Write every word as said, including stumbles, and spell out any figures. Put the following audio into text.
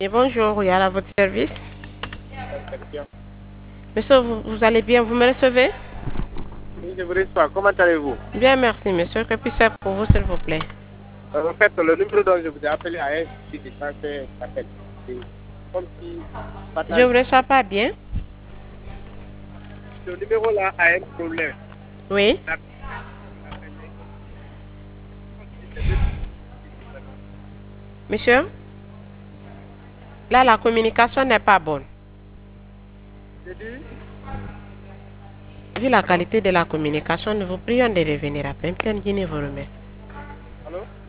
Et bonjour, oui, à votre service. Réception. Monsieur, vous, vous allez bien? Vous me recevez? Oui, je vous reçois. Comment allez-vous? Bien, merci, monsieur. Que puis-je faire pour vous, s'il vous plaît? Euh, En fait, le numéro dont je vous ai appelé a insisté de transfert d'appel. C'est comme si Je ne partage. vous reçois pas bien. Ce numéro-là a un problème. Oui. La- c'est deux- Monsieur, là, la communication n'est pas bonne. J'ai dit, Vu la allô? qualité de la communication, nous vous prions de revenir après. Bien, je vous remercie. Allô?